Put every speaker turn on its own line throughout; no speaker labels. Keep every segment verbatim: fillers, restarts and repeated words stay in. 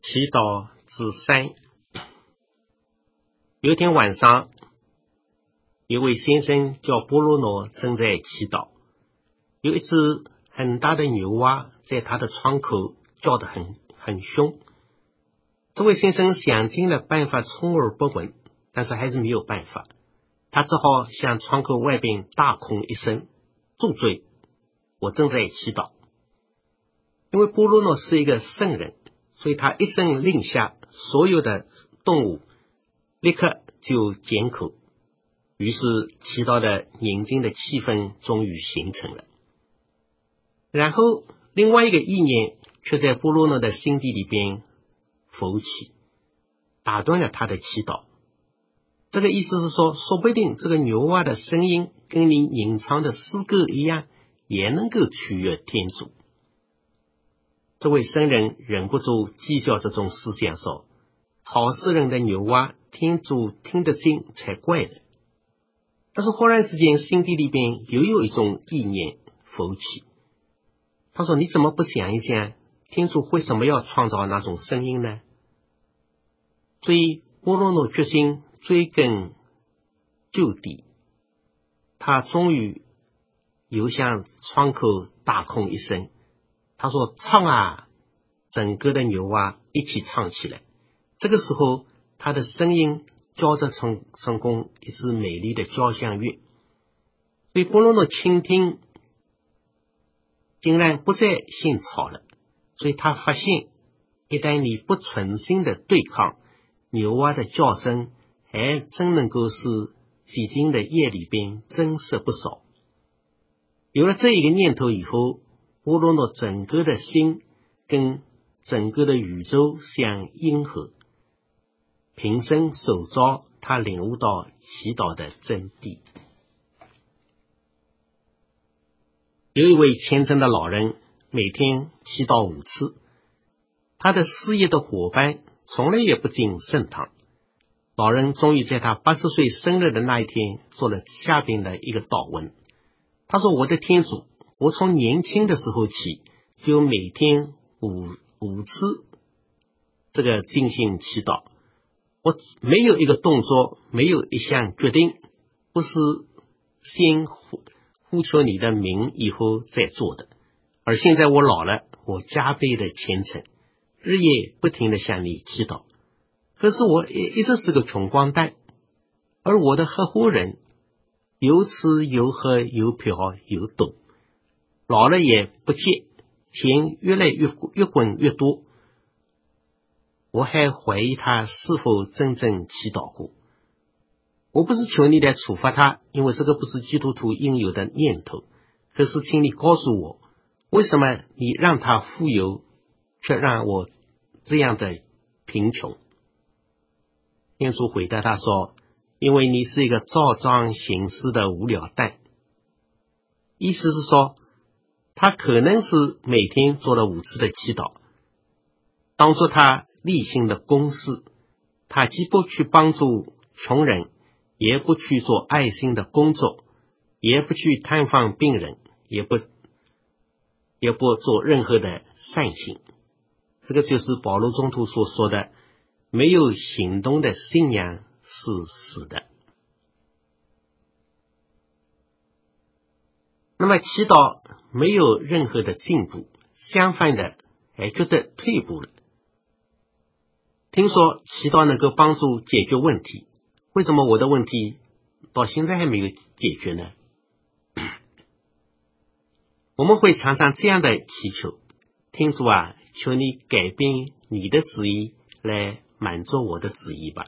祈祷之三。有一天晚上，有位先生叫波罗诺正在祈祷，有一只很大的牛蛙在他的窗口叫得很很凶。这位先生想尽了办法充耳不闻，但是还是没有办法，他只好向窗口外边大哭一声：住嘴，我正在祈祷。因为波罗诺是一个圣人，所以他一声令下，所有的动物立刻就缄口，于是祈祷的宁静的气氛终于形成了。然后另外一个意念却在波罗诺的心底里边浮起，打断了他的祈祷。这个意思是说，说不定这个牛蛙的声音跟你吟唱的诗歌一样，也能够取悦天主。这位僧人忍不住讥笑这种思想，说：草食人的牛蛙，天主听得见才怪呢。但是忽然之间，心底里边又有一种意念浮起，他说：你怎么不想一想，天主为什么要创造那种声音呢？所以波罗诺决心追根究底，他终于又向窗口大哭一声，他说：唱啊！整个的牛蛙一起唱起来。这个时候，他的声音交织成成功一支美丽的交响乐。所以波罗诺倾听，竟然不再信草了。所以他发现，一旦你不存心的对抗，牛蛙的叫声还真能够使寂静的夜里边增色不少。有了这一个念头以后，波罗诺整个的心跟整个的宇宙相应和，平生手招他领悟到祈祷的真谛。有一位虔诚的老人，每天祈祷五次，他的事业的伙伴从来也不进圣堂。老人终于在他八十岁生日的那一天做了下边的一个祷文。他说：我的天主，我从年轻的时候起就每天五五次这个进行祈祷，我没有一个动作，没有一项决定不是先呼呼求你的名以后再做的。而现在我老了，我加倍的虔诚，日夜不停的向你祈祷。可是我一直是个穷光蛋，而我的合伙人有吃有喝有嫖有赌，老了也不戒，钱越来越越滚越多。我还怀疑他是否真正祈祷过。我不是求你来处罚他，因为这个不是基督徒应有的念头。可是请你告诉我，为什么你让他富有，却让我这样的贫穷？天主回答他说：因为你是一个照章行事的无聊蛋。意思是说，他可能是每天做了五次的祈祷，当作他例行的公事。他既不去帮助穷人，也不去做爱心的工作，也不去探访病人，也不也不做任何的善行。这个就是保罗宗徒所说的，没有行动的信仰是死的。那么祈祷没有任何的进步，相反的还觉得退步了。听说祈祷能够帮助解决问题，为什么我的问题到现在还没有解决呢？我们会常常这样的祈求：天主啊，求你改变你的旨意来满足我的旨意吧。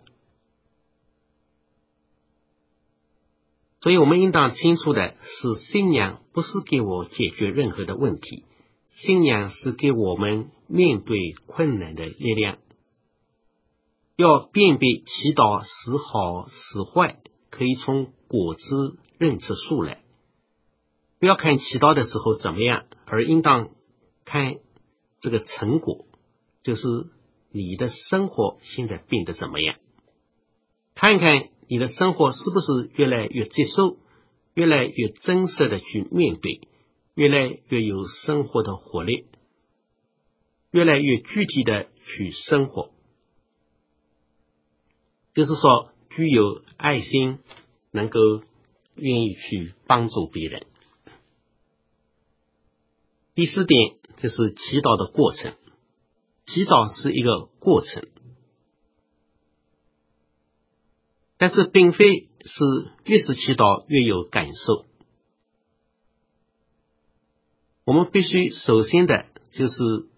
所以我们应当清楚的是，信仰不是给我解决任何的问题，信仰是给我们面对困难的力量。要辨别祈祷是好是坏，可以从果子认出树来。不要看祈祷的时候怎么样，而应当看这个成果，就是你的生活现在变得怎么样。看看你的生活是不是越来越接受，越来越真实的去面对，越来越有生活的活力，越来越具体的去生活，就是说具有爱心，能够愿意去帮助别人。第四点就是祈祷的过程，祈祷是一个过程，但是并非是越是祈祷越有感受。我们必须首先的就是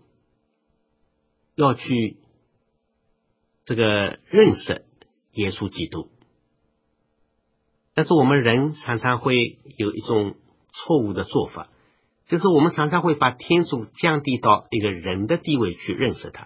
要去这个认识耶稣基督，但是我们人常常会有一种错误的做法，就是我们常常会把天主降低到一个人的地位去认识他，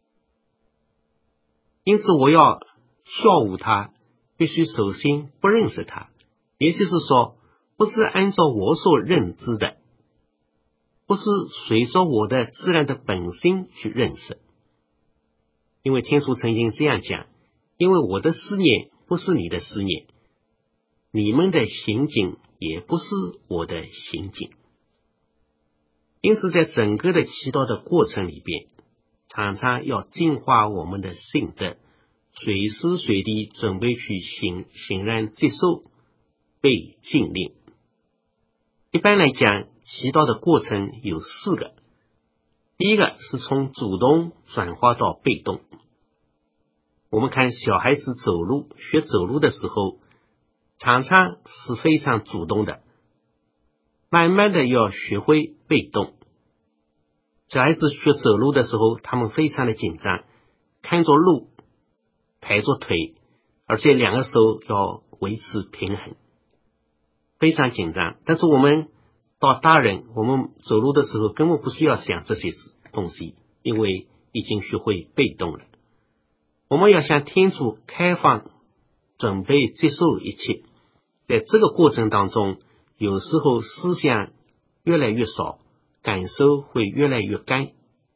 因此我要效法他，必须首先不认识他，也就是说不是按照我所认知的，不是随着我的自然的本性去认识。因为天主曾经这样讲，因为我的思念不是你的思念，你们的行径也不是我的行径。因此在整个的祈祷的过程里边，常常要净化我们的性德，随时随地准备去欣欣然接受被禁令。一般来讲，祈祷的过程有四个，第一个是从主动转化到被动。我们看小孩子走路，学走路的时候，常常是非常主动的，慢慢的要学会被动。小孩子学走路的时候，他们非常的紧张，看着路，抬着腿，而且两个手要维持平衡，非常紧张。但是我们到大人，我们走路的时候根本不需要想这些东西，因为已经学会被动了。我们要向天主开放，准备接受一切。在这个过程当中，有时候思想越来越少，感受会越来越干，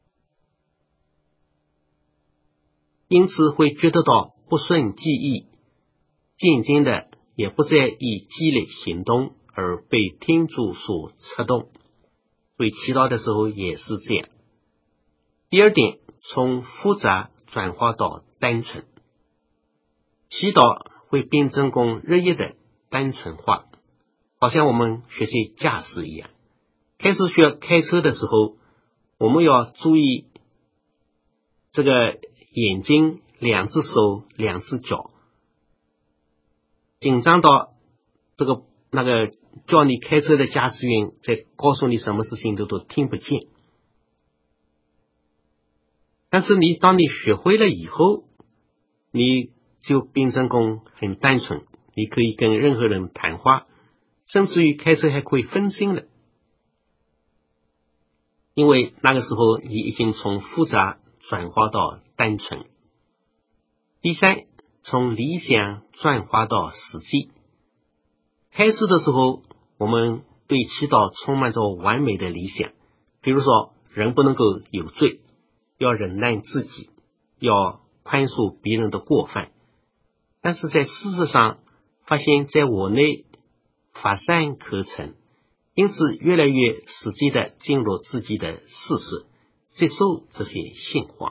因此会觉得到不顺记忆，渐渐的也不再以积累行动而被天主所策动。所以祈祷的时候也是这样。第二点，从复杂转化到单纯，祈祷会变成功日益的单纯化，好像我们学习驾驶一样。开始学开车的时候，我们要注意这个眼睛、两只手、两只脚，紧张到这个那个教你开车的驾驶员在告诉你什么事情都都听不见。但是你当你学会了以后，你就变成功很单纯，你可以跟任何人谈话，甚至于开车还可以分心了，因为那个时候你已经从复杂转化到单纯。第三，从理想转化到实际。开始的时候，我们对祈祷充满着完美的理想，比如说人不能够有罪，要忍耐自己，要宽恕别人的过犯。但是在事实上发现在我内乏善可陈，因此越来越实际的进入自己的事实，接受这些现况。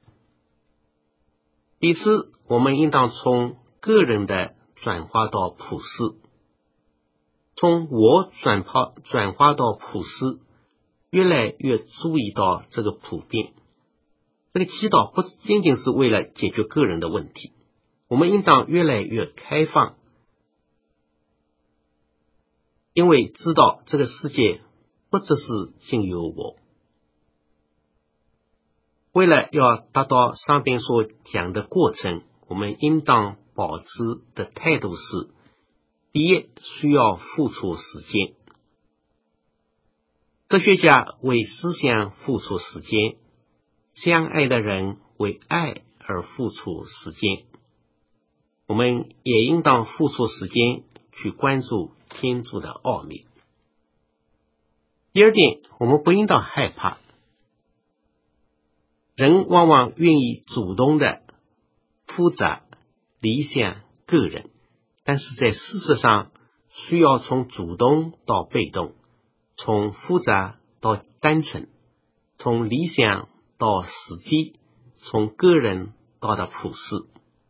第四，我们应当从个人的转化到普世，从我转化转化到普世，越来越注意到这个普遍。这个祈祷不仅仅是为了解决个人的问题，我们应当越来越开放，因为知道这个世界不只是仅有我。为了要达到上边所讲的过程，我们应当保持的态度是：第一，需要付出时间。哲学家为思想付出时间，相爱的人为爱而付出时间。我们也应当付出时间去关注天主的奥秘。第二点，我们不应当害怕。人往往愿意主动的复杂理想个人，但是在事实上需要从主动到被动，从复杂到单纯，从理想到实际， 从个人到达普世。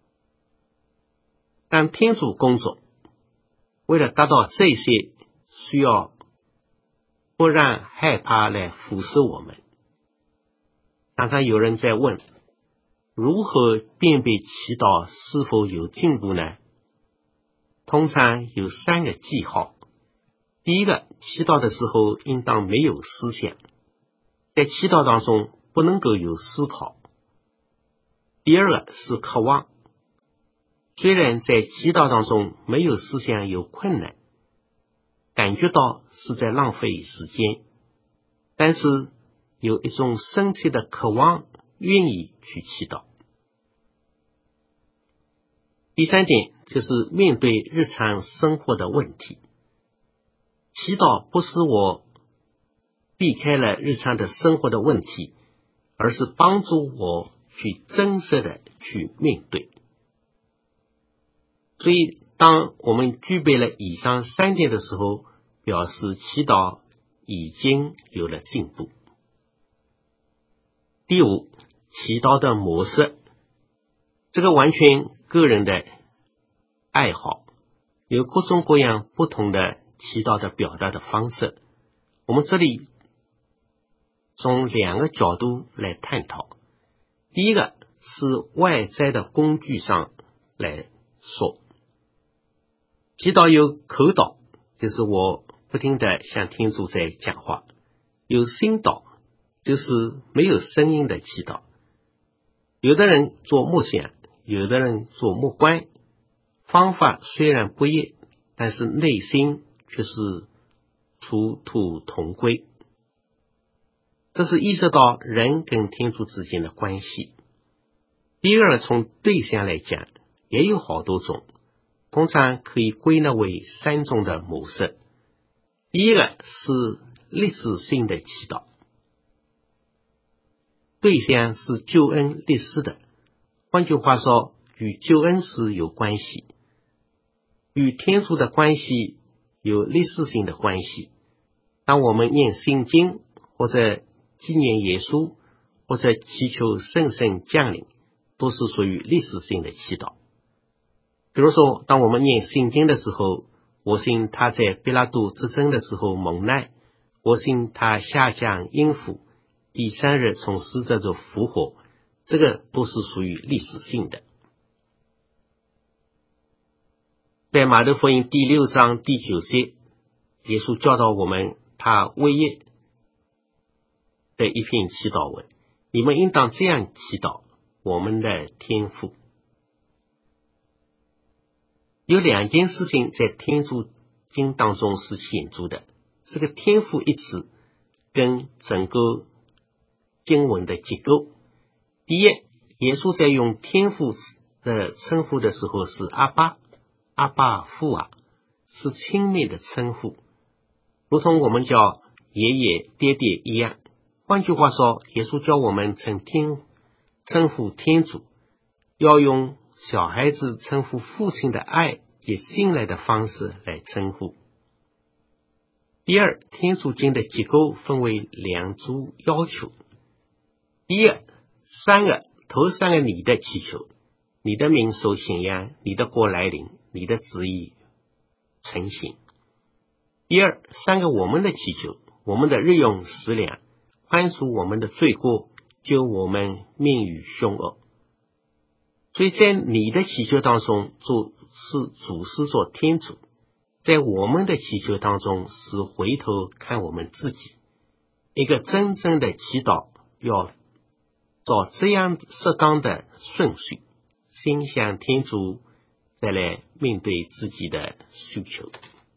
当天主工作，为了达到这些，需要不让害怕来腐蚀我们。常常有人在问，如何辨别祈祷是否有进步呢？通常有三个记号。第一个，祈祷的时候应当没有思想，在祈祷当中不能够有思考。第二个是渴望，虽然在祈祷当中没有思想有困难，感觉到是在浪费时间，但是有一种深切的渴望，愿意去祈祷。第三点就是面对日常生活的问题，祈祷不是我避开了日常的生活的问题，而是帮助我去真实的去面对。所以当我们具备了以上三点的时候，表示祈祷已经有了进步。第五，祈祷的模式，这个完全个人的爱好，有各种各样不同的祈祷的表达的方式。我们这里从两个角度来探讨。第一个是外在的工具上来说，祈祷有口祷，就是我不停地向天主在讲话；有心祷，就是没有声音的祈祷。有的人做默想，有的人做默观，方法虽然不一，但是内心却是殊途同归。这是意识到人跟天主之间的关系。第二，从对象来讲，也有好多种，通常可以归纳为三种的模式。第一个是历史性的祈祷，对象是救恩历史的，换句话说，与救恩史有关系，与天主的关系有历史性的关系。当我们念圣经，或者纪念耶稣，或者祈求圣神降临，都是属于历史性的祈祷。比如说，当我们念圣经的时候，我信他在比拉多执政的时候蒙难，我信他下降阴府，第三日从死者中复活，这个都是属于历史性的。在马太福音第六章第九节，耶稣教导我们他唯一的一篇祈祷文，你们应当这样祈祷，我们的天父。有两件事情在天主经当中是显著的，这个天父一词跟整个经文的结构。第一，耶稣在用天父的称呼的时候是阿爸，阿爸父啊，是亲密的称呼，如同我们叫爷爷爹爹一样。换句话说，耶稣教我们称天称呼天主，要用小孩子称呼父亲的爱及信赖的方式来称呼。第二，天主经的结构分为两组要求。第一，三个头三个你的祈求，你的名受显扬，你的国来临，你的旨意成行。第二，三个我们的祈求，我们的日用食粮，宽恕我们的罪过，救我们免于凶恶。所以在你的祈求当中，主是主是做天主，在我们的祈求当中是回头看我们自己。一个真正的祈祷要照这样适当的顺序，先向天主，再来面对自己的需求。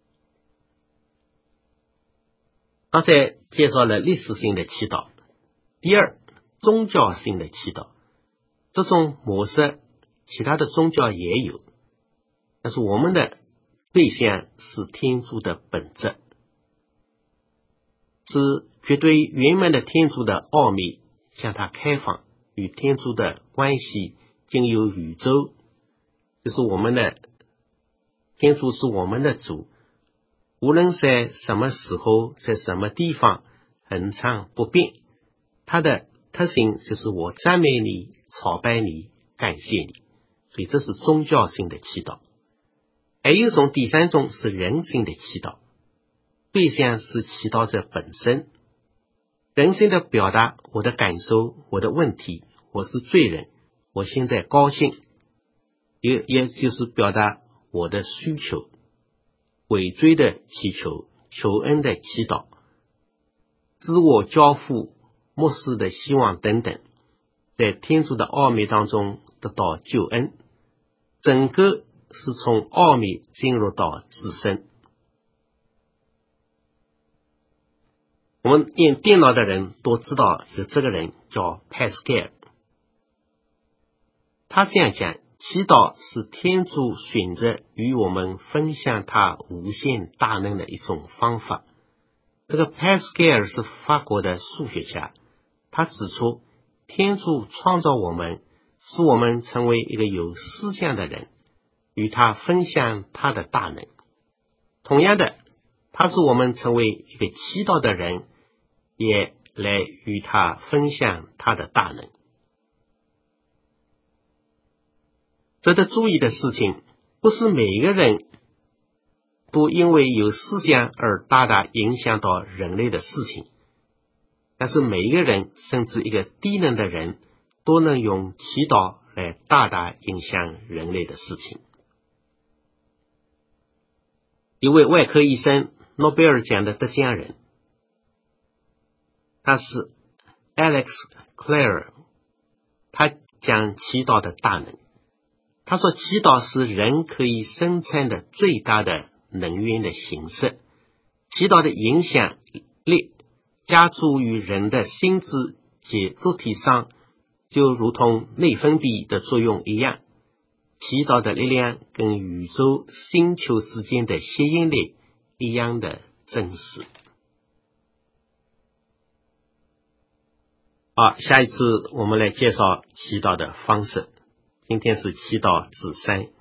刚才介绍了历史性的祈祷。第二，宗教性的祈祷，这种模式其他的宗教也有，但是我们的对象是天主的本质，是绝对圆满的天主的奥秘向他开放，与天主的关系经由宇宙，就是我们的天主是我们的主，无论在什么时候，在什么地方，恒常不变。他的特性就是我赞美你， 朝拜你，感谢你。所以这是宗教性的祈祷。还有一种，第三种是人性的祈祷，对象是祈祷者本身，人性的表达我的感受，我的问题，我是罪人，我现在高兴，也也就是表达我的需求，悔罪的祈求，求恩的祈祷，自我交付，末世的希望等等，在天主的奥秘当中得到救恩，整个是从奥秘进入到自身。我们念电脑的人都知道有这个人叫 Pascal， 他这样讲，祈祷是天主选择与我们分享他无限大能的一种方法。这个 Pascal 是法国的数学家，他指出天主创造我们，使我们成为一个有思想的人，与他分享他的大能。同样的，他使我们成为一个祈祷的人，也来与他分享他的大能。值得注意的事情，不是每一个人都因为有思想而大大影响到人类的事情，但是每一个人，甚至一个低能的人，都能用祈祷来大大影响人类的事情。一位外科医生，诺贝尔奖的得奖人，他是 Alex Clare， 他讲祈祷的大能。他说祈祷是人可以生产的最大的能源的形式，祈祷的影响力加诸于人的心智及肉体上，就如同内分泌的作用一样。祈祷的力量跟宇宙星球之间的吸引力一样的真实。好，下一次我们来介绍祈祷的方式。今天是祈祷之三。